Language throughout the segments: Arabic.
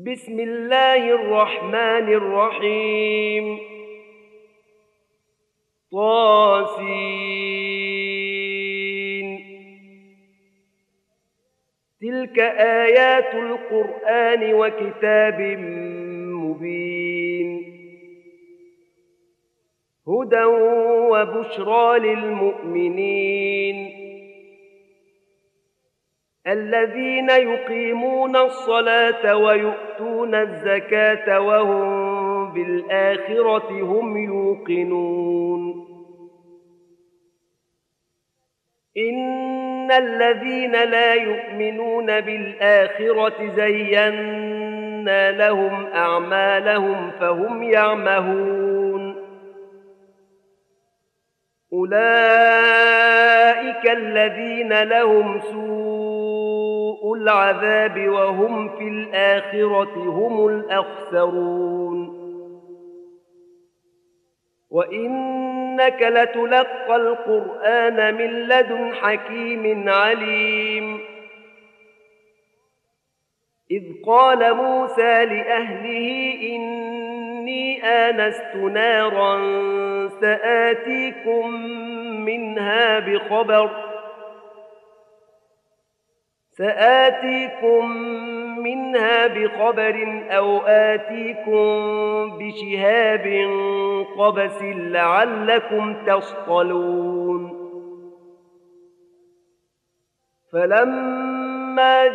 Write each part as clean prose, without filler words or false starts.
بسم الله الرحمن الرحيم طاسين. تلك آيات القرآن وكتاب مبين هدى وبشرى للمؤمنين الذين يقيمون الصلاة ويؤتون الزكاة وهم بالآخرة هم يوقنون. إن الذين لا يؤمنون بالآخرة زينا لهم أعمالهم فهم يعمهون. أولئك الذين لهم سوء العذاب وهم في الآخرة هم الأخسرون. وإنك لتلقى القرآن من لدن حكيم عليم. إذ قال موسى لأهله إني آنست نارا سآتيكم منها بخبر أو آتيكم بشهاب قبس لعلكم تصطلون. فلما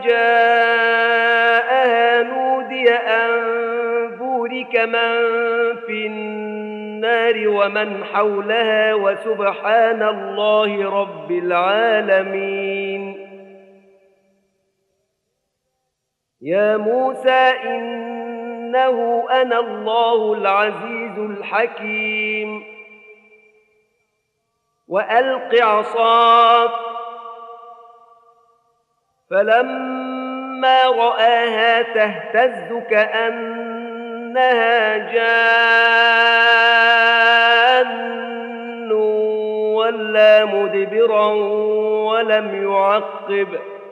جاءها نودي أن بورك من في النار ومن حولها وسبحان الله رب العالمين. يا موسى إنه أنا الله العزيز الحكيم. وألق عصاك. فلما رآها تهتز كأنها جان ولا مدبرا ولم يعقب.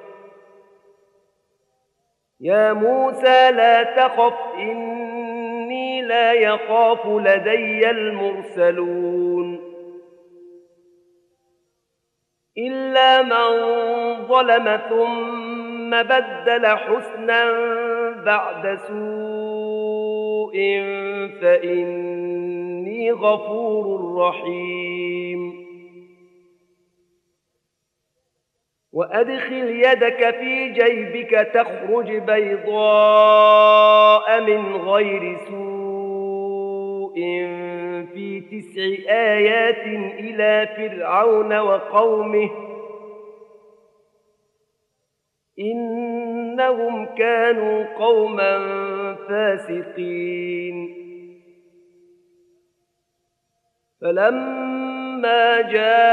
يا موسى لا تخف إني لا يخاف لدي المرسلون. إلا من ظلم ثم بدل حسنا بعد سوء فإني غفور رحيم. وأدخل يدك في جيبك تخرج بيضاء من غير سوء في 9 آيات إلى فرعون وقومه إنهم كانوا قوما فاسقين. فلما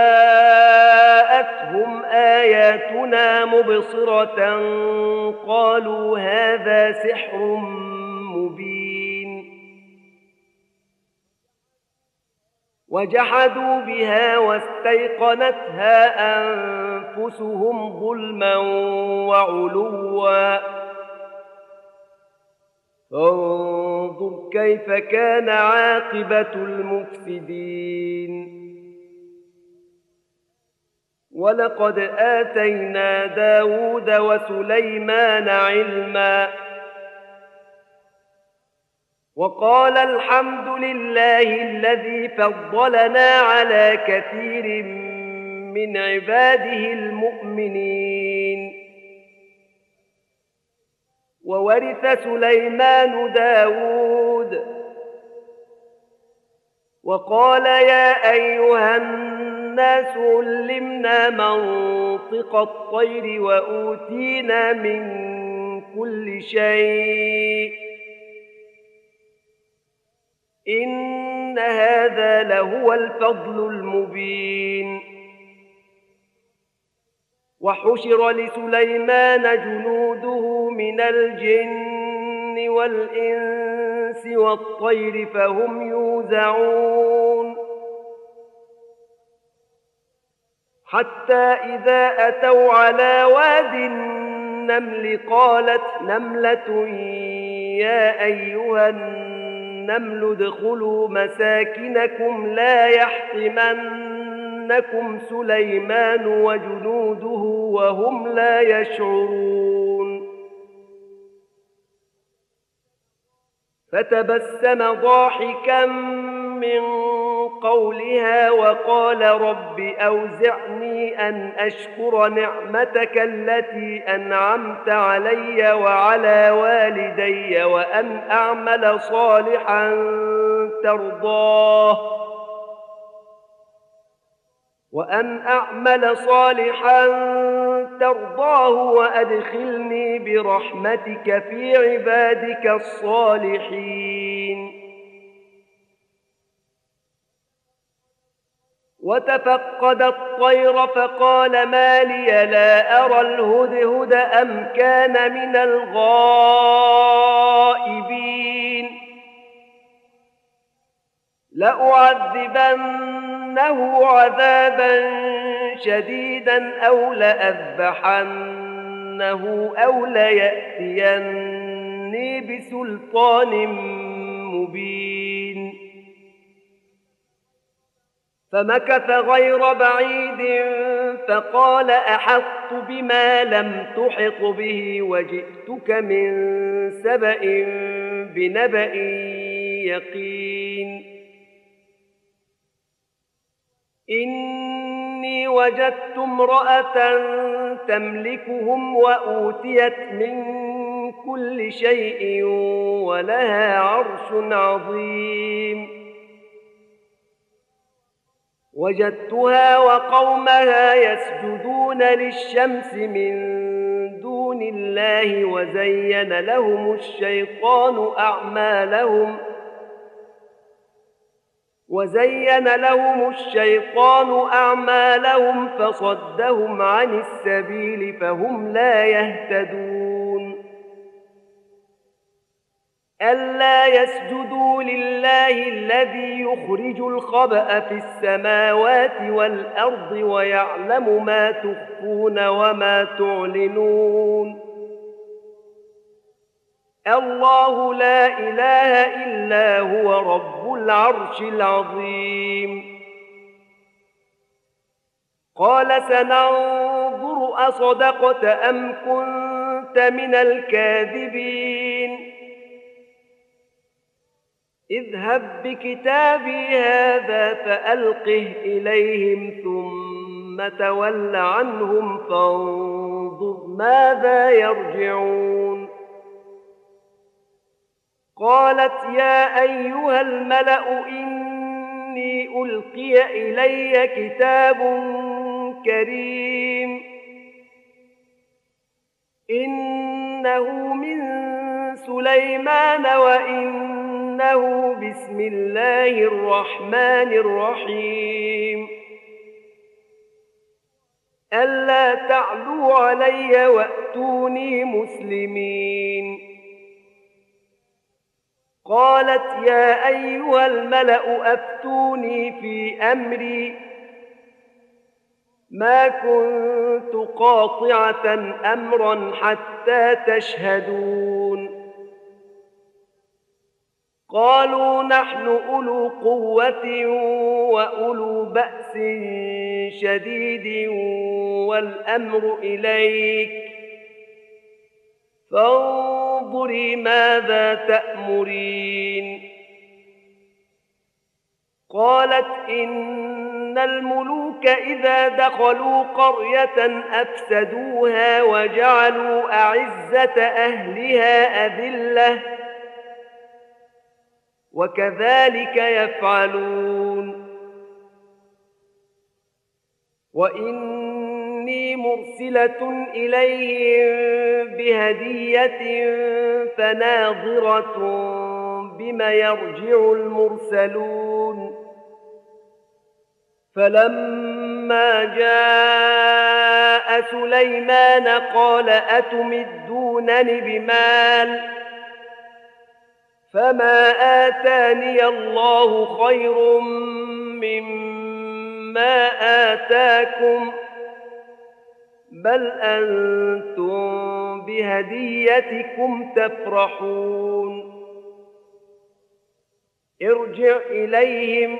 جاءتهم آياتنا مبصرة قالوا هذا سحر مبين. وجحدوا بها واستيقنتها أنفسهم ظلما وعلوا فانظر كيف كان عاقبة المفسدين. ولقد آتينا داود وسليمان علما وقال الحمد لله الذي فضلنا على كثير من عباده المؤمنين. وورث سليمان داود وقال يا أيها الناس علمنا منطق الطير وأوتينا من كل شيء إن هذا لهو الفضل المبين. وحشر لسليمان جنوده من الجن والإنس والطير فهم يوزعون. حتى إذا أتوا على واد النمل قالت نملة يا أيها النمل ادخلوا مساكنكم لا يحطمنكم سليمان وجنوده وهم لا يشعرون فتبسم ضاحكا من قولها وقال رب أوزعني أن أشكر نعمتك التي أنعمت علي وعلى والدي وأن أعمل صالحا ترضاه وأدخلني برحمتك في عبادك الصالحين وتفقد الطير فقال ما لي لا أرى الهدهد أم كان من الغائبين لأعذبنه عذابا شديدا أو لأذبحنه أو ليأتيني بسلطان مبين فمكث غير بعيد فقال أحطت بما لم تحط به وجئتك من سبأ بنبأ يقين إني وجدت امرأة تملكهم وأوتيت من كل شيء ولها عرش عظيم وجدتها وقومها يسجدون للشمس من دون الله وزين لهم الشيطان أعمالهم فصدهم عن السبيل فهم لا يهتدون ألا يسجدوا لله الذي يخرج الخبأ في السماوات والأرض ويعلم ما تخفون وما تعلنون الله لا إله إلا هو رب العرش العظيم قال سننظر أصدقت أم كنت من الكاذبين اذهب بكتابي هذا فألقه إليهم ثم تول عنهم فانظر ماذا يرجعون قالت يا أيها الملأ إني ألقي إلي كتاب كريم إنه من سليمان وإنه بسم الله الرحمن الرحيم ألا تعلوا علي وأتوني مسلمين قالت يا أيها الملأ أفتوني في أمري ما كنت قاطعة أمرا حتى تشهدون قالوا نحن أولو قوة وأولو بأس شديد والأمر إليك فانظري ماذا تأمرين قالت إن الملوك إذا دخلوا قرية أفسدوها وجعلوا أعزة أهلها أذلة وكذلك يفعلون وإني مرسلة إليهم بهدية فناظرة بما يرجع المرسلون فلما جاء سليمان قال أتمدونني بمال فما آتاني الله خير مما آتاكم بل أنتم بهديتكم تفرحون ارجع إليهم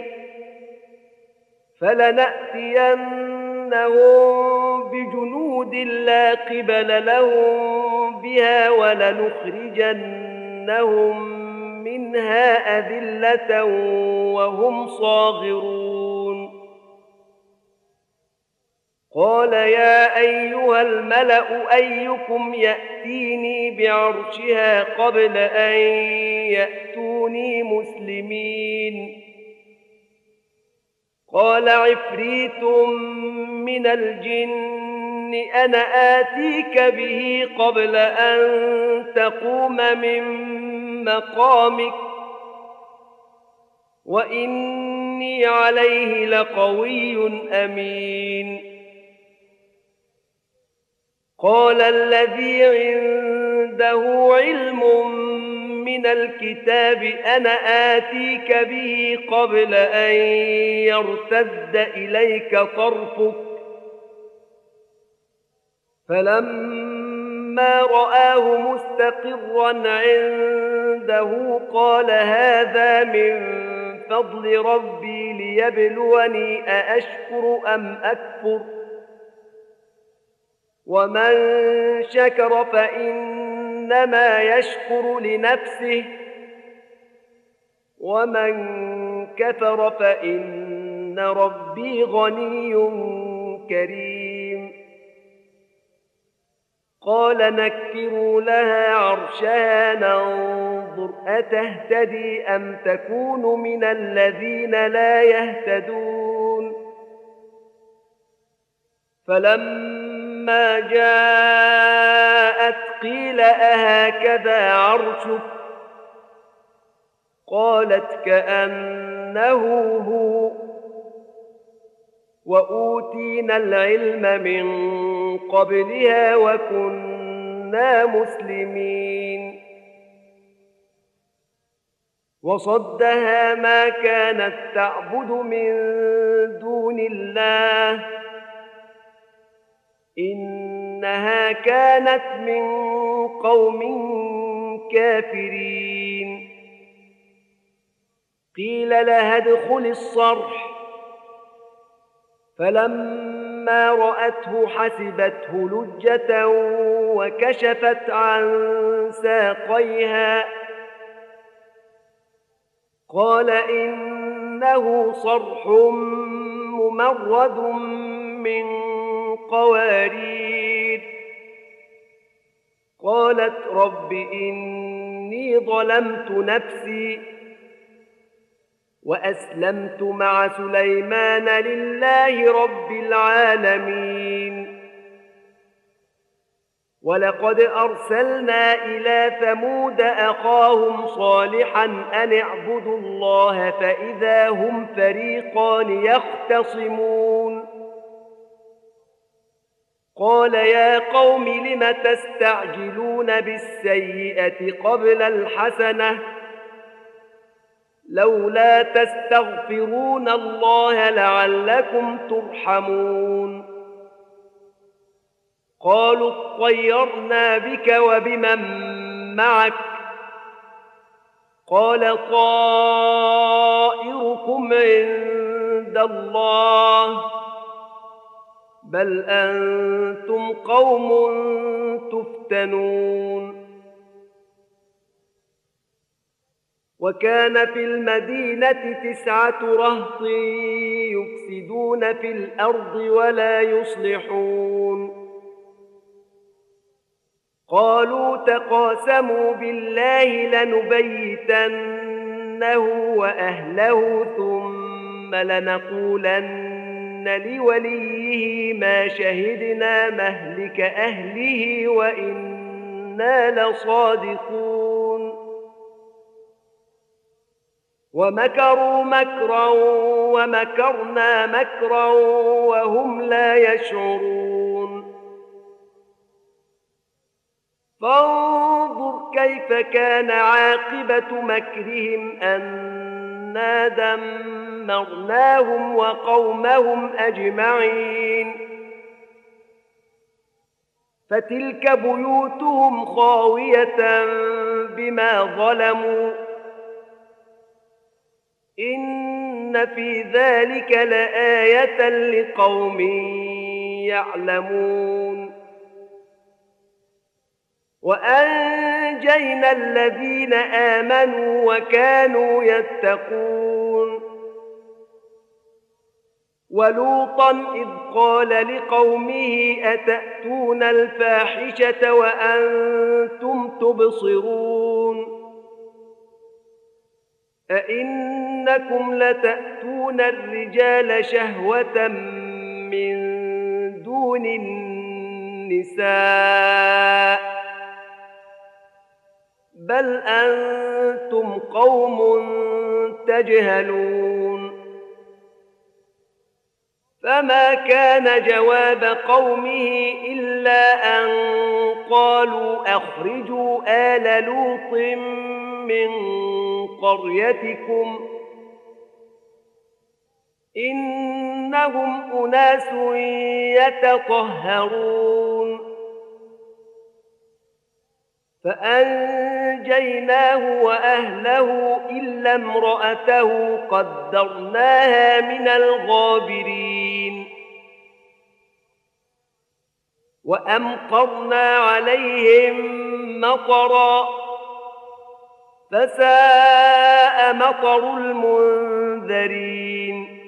فلنأتينهم بجنود لا قبل لهم بها ولنخرجنهم منها أذلة وهم صاغرون قال يا أيها الملأ أيكم يأتيني بعرشها قبل أن يأتوني مسلمين قال عفريت من الجن أنا آتيك به قبل أن تقوم من مقامك وإني عليه لقوي أمين قال الذي عنده علم من الكتاب أنا آتيك به قبل أن يرتد إليك طرفك فلما رآه مستقرا عنده قال هذا من فضل ربي ليبلوني أأشكر أم أكفر ومن شكر فإنما يشكر لنفسه ومن كفر فإن ربي غني كريم قال نكروا لها عرشها ننظر أتهتدي أم تكون من الذين لا يهتدون فلما جاءت قيل أهكذا عرشك قالت كأنه هو وأوتينا العلم من قبلها وكنا مسلمين وصدها ما كانت تعبد من دون الله إنها كانت من قوم كافرين قيل لها ادخل الصرح فلما رأته حسبته لجة وكشفت عن ساقيها قال إنه صرح ممرد من قوارير قالت رب إني ظلمت نفسي وأسلمت مع سليمان لله رب العالمين ولقد أرسلنا إلى ثمود أخاهم صالحا أن اعبدوا الله فإذا هم فريقان يختصمون قال يا قوم لم تستعجلون بالسيئة قبل الحسنة لولا تستغفرون الله لعلكم ترحمون قالوا اطيرنا بك وبمن معك قال طائركم عند الله بل أنتم قوم تفتنون وكان في المدينة 9 رهط يفسدون في الأرض ولا يصلحون قالوا تقاسموا بالله لنبيتنه وأهله ثم لنقولن لوليه ما شهدنا مهلك أهله وإنا لصادقون ومكروا مكرا ومكرنا مكرا وهم لا يشعرون فانظر كيف كان عاقبة مكرهم أنا دمرناهم وقومهم أجمعين فتلك بيوتهم خاوية بما ظلموا إن في ذلك لآية لقوم يعلمون. وأنجينا الذين آمنوا وكانوا يتقون. ولوطا إذ قال لقومه أتأتون الفاحشة وأنتم تبصرون أئنكم لتأتون الرجال شهوة من دون النساء بل أنتم قوم تجهلون. فما كان جواب قومه إلا أن قالوا أخرجوا آل لوط من قريتكم إنهم أناس يتطهرون. فأنجيناه وأهله إلا امرأته قدرناها من الغابرين. وأمطرنا عليهم مطرا فساء مطر المنذرين.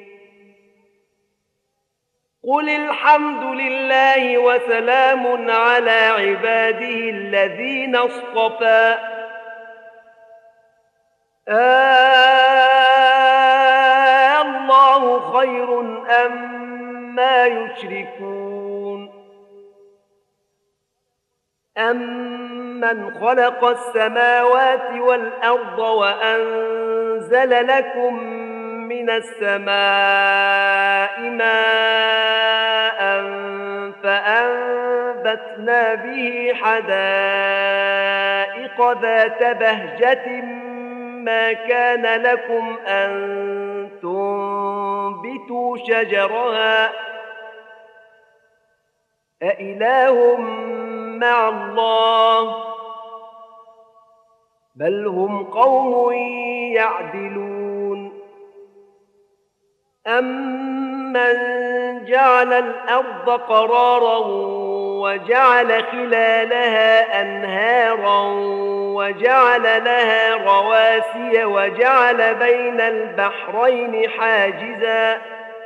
قل الحمد لله وسلام على عباده الذين اصطفى الله خير أما يشركون. أمن خلق السماوات والأرض وأنزل لكم من السماء ماء فأنبتنا به حدائق ذات بهجة ما كان لكم أن تنبتوا شجرها أإله مع الله بل هم قوم يعدلون. أمن جعل الأرض قرارا وجعل خلالها أنهارا وجعل لها رواسي وجعل بين البحرين حاجزا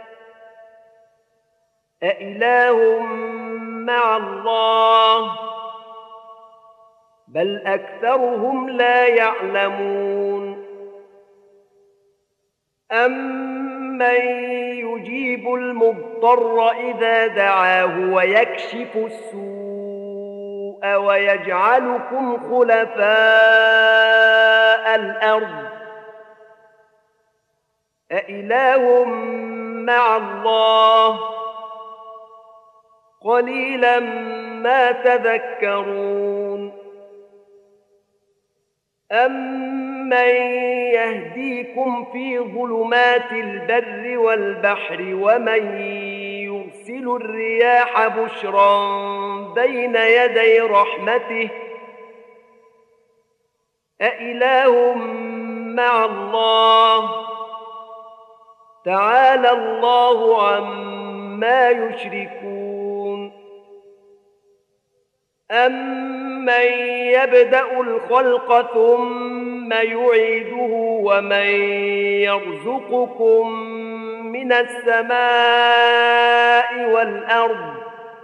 أإله مع الله بل أكثرهم لا يعلمون. أمن يجيب المضطر إذا دعاه ويكشف السوء ويجعلكم خلفاء الأرض أإله مع الله قليلا ما تذكرون. أمن يهديكم في ظلمات البر والبحر ومن يرسل الرياح بشرا بين يدي رحمته أإله مع الله تعالى الله عما يشركون. أمن يبدأ الخلق ثم يعيده ومن يرزقكم من السماء والأرض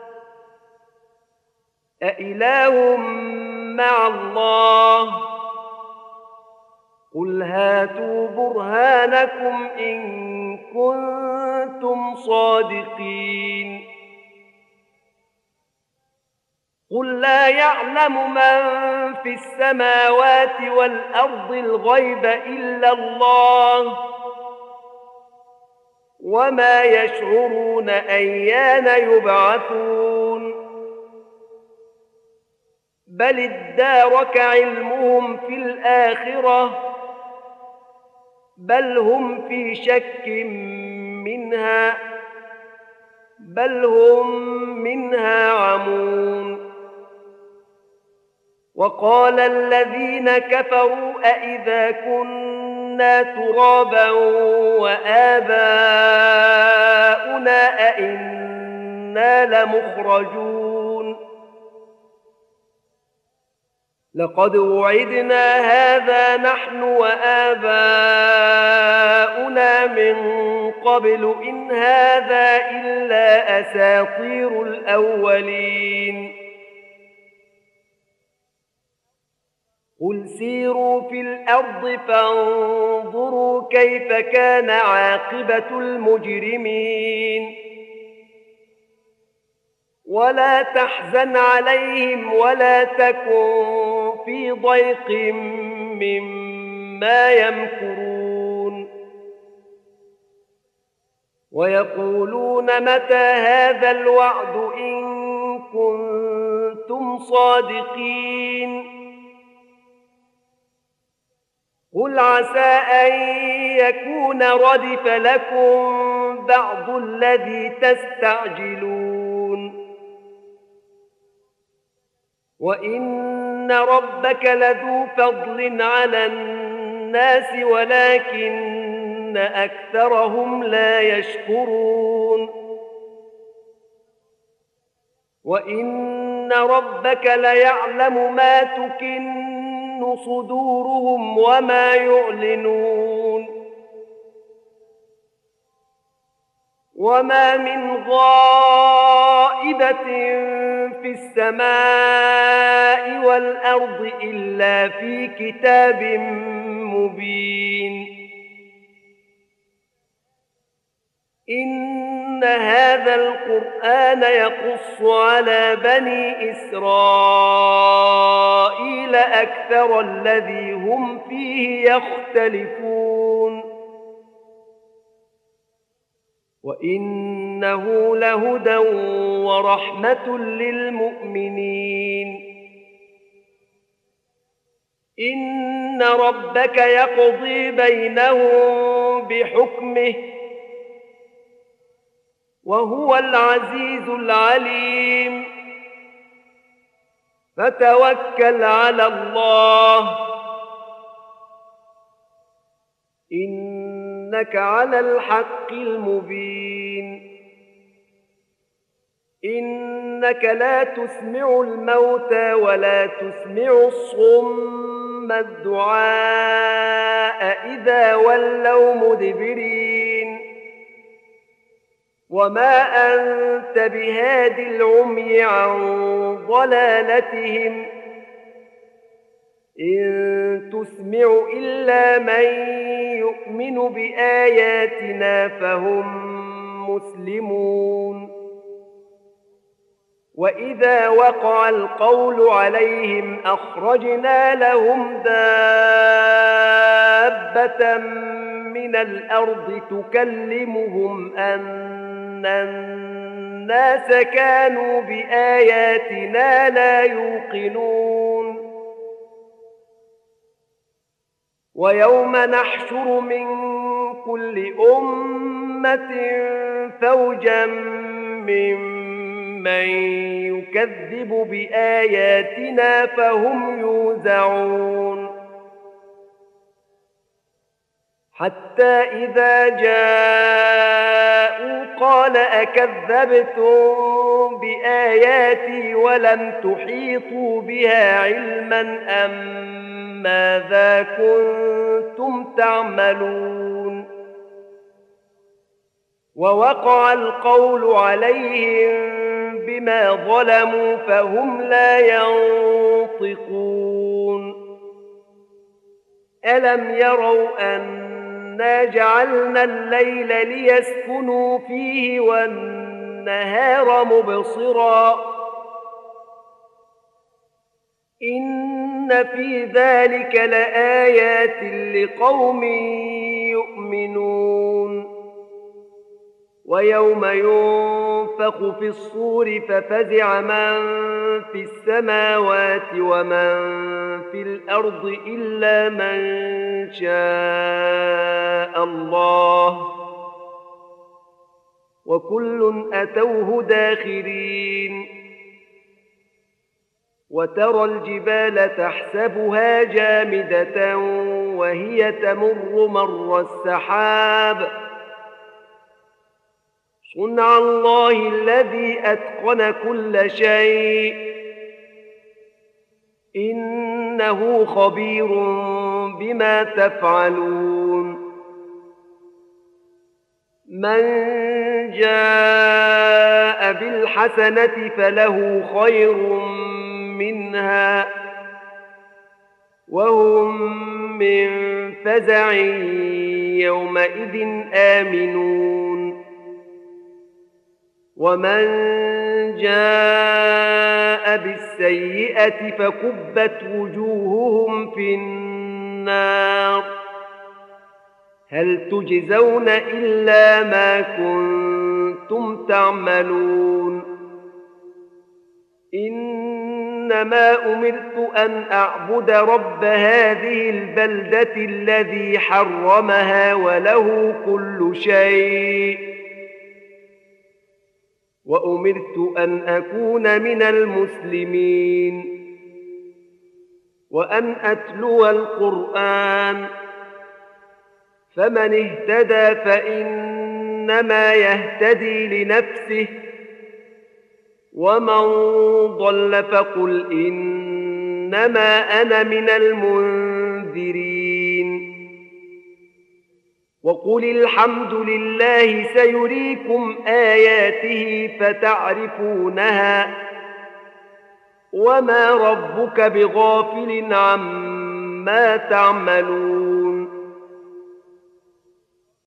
أإله مع الله قل هاتوا برهانكم إن كنتم صادقين. قل لا يعلم من في السماوات والأرض الغيب إلا الله وما يشعرون أيان يبعثون بل ادارك علمهم في الآخرة بل هم في شك منها بل هم منها عمون. وقال الذين كفروا أإذا كنا ترابا وآباؤنا أئنا لمخرجون لقد وعدنا هذا نحن وآباؤنا من قبل إن هذا إلا أساطير الأولين قل سيروا في الأرض فانظروا كيف كان عاقبة المجرمين ولا تحزن عليهم ولا تكن في ضيق مما يمكرون ويقولون متى هذا الوعد إن كنتم صادقين قل عسى أن يكون ردف لكم بعض الذي تستعجلون وإن ربك لذو فضل على الناس ولكن أكثرهم لا يشكرون وإن ربك ليعلم ما تكن صدورهم وما يعلنون وما من غائبة في السماء والأرض إلا في كتاب مبين إن هذا القرآن يقص على بني إسرائيل أكثر الذي هم فيه يختلفون وإنه لهدى ورحمة للمؤمنين إن ربك يقضي بينهم بحكمه وهو العزيز العليم فتوكل على الله إنك على الحق المبين إنك لا تسمع الموتى ولا تسمع الصم الدعاء إذا ولوا مدبرين وما أنت بهاد العمي عن ضلالتهم إن تسمع إلا من يؤمن بآياتنا فهم مسلمون وإذا وقع القول عليهم أخرجنا لهم دابة من الأرض تكلمهم أن الناس كانوا بآياتنا لا يوقنون ويوم نحشر من كل أمة فوجا ممن يكذب بآياتنا فهم يوزعون حتى إذا جاءوا قال أكذبتم بآياتي ولم تحيطوا بها علما أم ماذا كنتم تعملون ووقع القول عليهم بما ظلموا فهم لا ينطقون ألم يروا أنا جعلنا الليل ليسكنوا فيه والنهار مبصرا إن في ذلك لآيات لقوم يؤمنون ويوم ينفخ في الصور ففزع من في السماوات ومن في الأرض إلا من شاء الله وكل أتوه داخرين وترى الجبال تحسبها جامدة وهي تمر مر السحاب صنع الله الذي أتقن كل شيء إنه خبير بما تفعلون من جاء بالحسنة فله خير منها وهم من فزع يومئذ آمنون ومن جاء بالسيئة فكبت وجوههم في النار هل تجزون إلا ما كنتم تعملون إنما أمرت أن أعبد رب هذه البلدة الذي حرمها وله كل شيء وأمرت أن أكون من المسلمين وأن أتلو القرآن فمن اهتدى فإنما يهتدي لنفسه ومن ضل فقل إنما أنا من المنذرين وقل الحمد لله سيريكم آياته فتعرفونها وما ربك بغافل عما تعملون